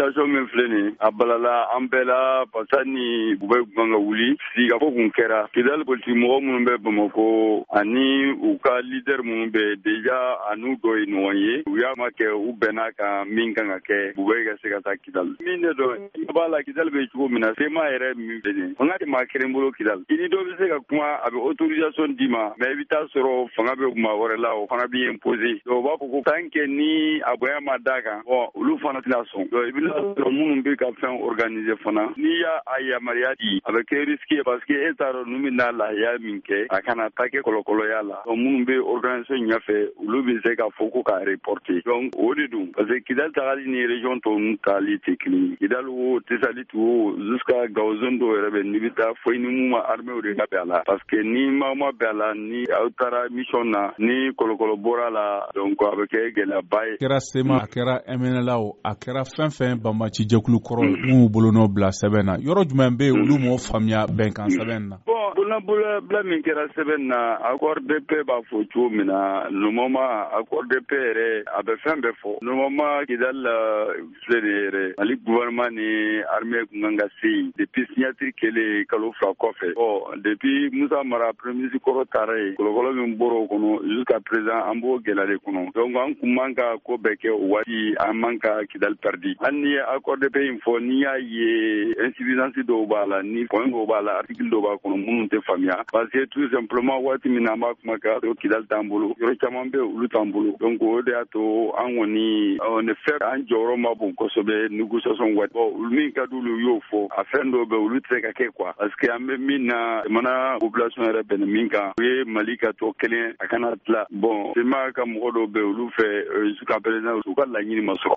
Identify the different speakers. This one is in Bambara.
Speaker 1: situation min filɛ nin a balala an bɛɛ la pasa ni u bɛ gan ka wuli siga fo kun kɛra Kidal politique mɔgɔ minnu bɛ Bamako ani u ka leader minnu bɛ déjà a n'u dɔ ye ɲɔgɔn ye u y'a ma kɛ u bɛnna kan min kan ka kɛ u bɛ ka se ka taa Kidal min de dɔn i b'a la Kidal bɛ cogo min na sema yɛrɛ min bɛ nin fanga tɛ maa kelen bolo Kidal i ni dɔ bɛ se ka kuma a bɛ autorisation d'i ma mais i bɛ taa sɔrɔ fanga bɛ kuma wɛrɛ la o fana b'i imposer donc u b'a fɔ ko tant que ni a bonya ma d'a kan bon olu fana tɛna sɔn donc i bɛna sɔrɔ minnu bɛ ka fɛn organiser fana n'i y'a yamaruya di a bɛ kɛ risque ye parce que e t'a dɔn n'u bɛna lahiya min kɛ a kana taa kɛ kɔlɔkɔlɔya la donc minnu bɛ organisation ɲɛfɛ olu bɛ se ka fɔ ko ka reporter donc o de don parce que Kidal tagali ni région tɔw ninnu tagali tɛ kelen ye Kidal o Tesalit o jusqu'à Gao zone dɔw yɛrɛ bɛ n'i bɛ taa fo i ni mun ma armée de ka bɛn a la parce que ni ma bɛn a la ni aw taara mission na ni kɔlɔkɔlɔ bɔra la donc a bɛ kɛ gɛlɛyaba ye.
Speaker 2: A kɛra SEMA a kɛra MNLA o a kɛra fɛn fɛn banbaaci jɛkulu kɔrɔ minnu bolonɔ bila sɛbɛn na yɔrɔ jumɛn bɛ yen olu m'o faamuya bɛnkan sɛbɛn na.
Speaker 1: Bon bolonabila min kɛra sɛbɛn na accord de paix b'a fɔ cogo min na normalement accord de paix yɛrɛ a bɛ fɛn bɛɛ fɔ normalement Kidal filɛ de yɛrɛ Mali gouvernement ni armée kun kan ka se yen depuis signature kɛlen kalo 2 kɔfɛ bon depuis Musa Mara premier ministre kɔrɔ taara yen kɔlɔkɔlɔ min bɔra o kɔnɔ jusqu'à présent an b'o gɛlɛya de kɔnɔ donc an kun man ka ko bɛɛ kɛ o waati an man ka Kidal perdu hali ni ye accord de paix in fɔ n'i y'a ye insuffisance dɔw b'a la ni point dɔw b'a la article dɔw b'a kɔnɔ minnu tɛ faamuya parce que tout simplement waati min na an b'a kuma kɛ o Kidal t'an bolo yɔrɔ caman bɛ olu t'an bolo donc o de y'a to an kɔni on est fait an jɔyɔrɔ ma bon kosɛbɛ négociation waati bon min ka di olu y'o fɔ a fɛn dɔw bɛ olu tɛ se ka kɛ quoi parce que an bɛ min na jamana population yɛrɛ bɛnna min kan o ye Mali ka to kelen a kana tila bon seulement ka mɔgɔ dɔw bɛ olu fɛ jusqu'à présent u ka laɲini ma sɔrɔ